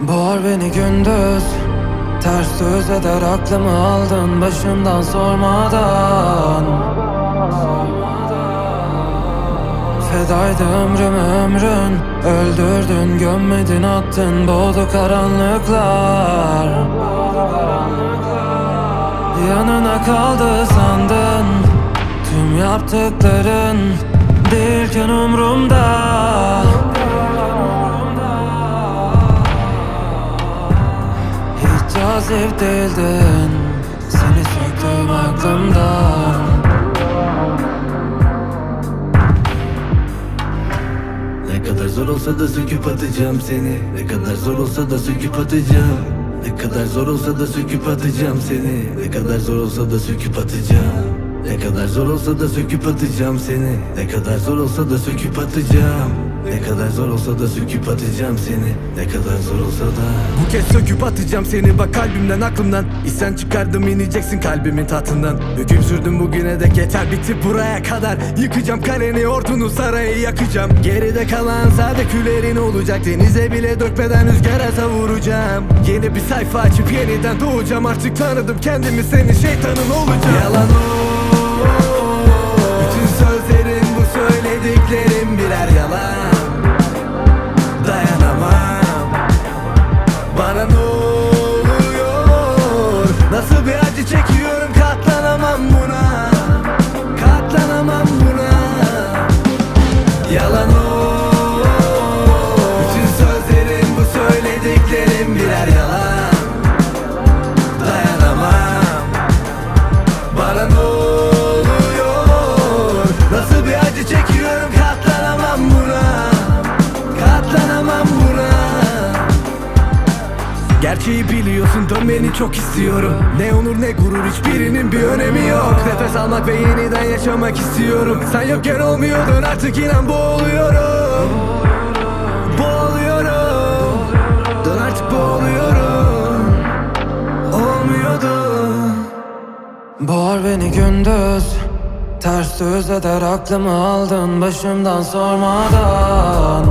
Boğar beni gündüz, ters söz eder aklımı aldın başımdan sormadan. Fedaydı ömrün, öldürdün gömmedin attın boğdu karanlıklar. Yanına kaldı sandın, tüm yaptıkların değilken umrumda. Hiç cazip değildin, seni söktüm aklımdan. Ne kadar zor olsa da söküp atacağım seni. Ne kadar zor olsa da söküp atacağım. Ne kadar zor olsa da söküp atacağım seni. Ne kadar zor olsa da söküp atacağım. Ne kadar zor olsa da söküp atacağım seni. Ne kadar zor olsa da söküp atacağım. Ne kadar zor olsa da söküp atacağım seni. Ne kadar zor olsa da. Bu kez söküp atacağım seni bak kalbimden aklımdan. İsyan çıkardım ineceksin kalbimin tahtından. Hüküm sürdüm bugüne dek yeter bitti buraya kadar. Yıkacağım kaleni ordunu sarayı yakacağım. Geride kalan sade küllerin olacak. Denize bile dökmeden rüzgara savuracağım. Yeni bir sayfa açıp yeniden doğacağım. Artık tanıdım kendimi senin şeytanın olacağım. Yalan o. Bütün sözlerin bu söylediklerim birer yalan. Dayanamam. Bana ne oluyor? Nasıl bir acı çekiyorum katlanamam buna. Katlanamam buna. Yalan o. Bütün sözlerin bu söylediklerim birer yalan. Dayanamam. Bana ne oluyor? Nasıl bir acı çekiyorum katlanamam buna. Katlanamam buna. Gerçeği biliyorsun dönmeni çok istiyorum. Ne onur ne gurur hiçbirinin bir önemi yok. Nefes almak ve yeniden yaşamak istiyorum. Sen yokken olmuyordun artık inan boğuluyorum. Boğuluyorum. Dön artık boğuluyorum. Olmuyordun. Boğar beni gündüz, ters söz eder aklımı aldın başımdan sormadan.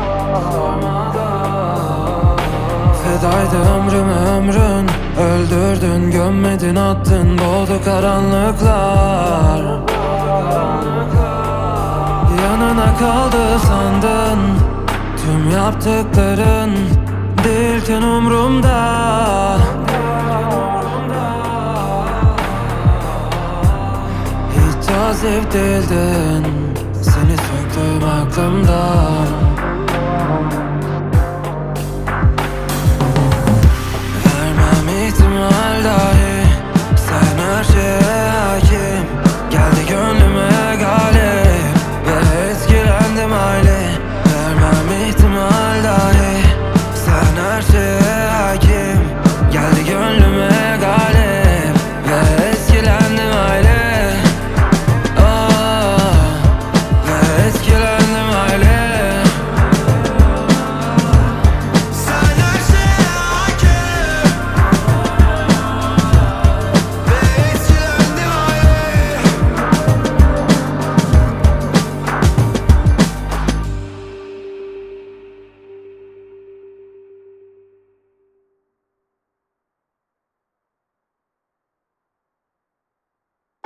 Fedaydı ömrün, öldürdün gömmedin attın boğdu karanlıklar. Yanına kaldı sandın, tüm yaptıkların değilken umrumda. Hiç cazip değildin, seni söktüm aklımdan. Vermem ihtimal dahi, sen her şeye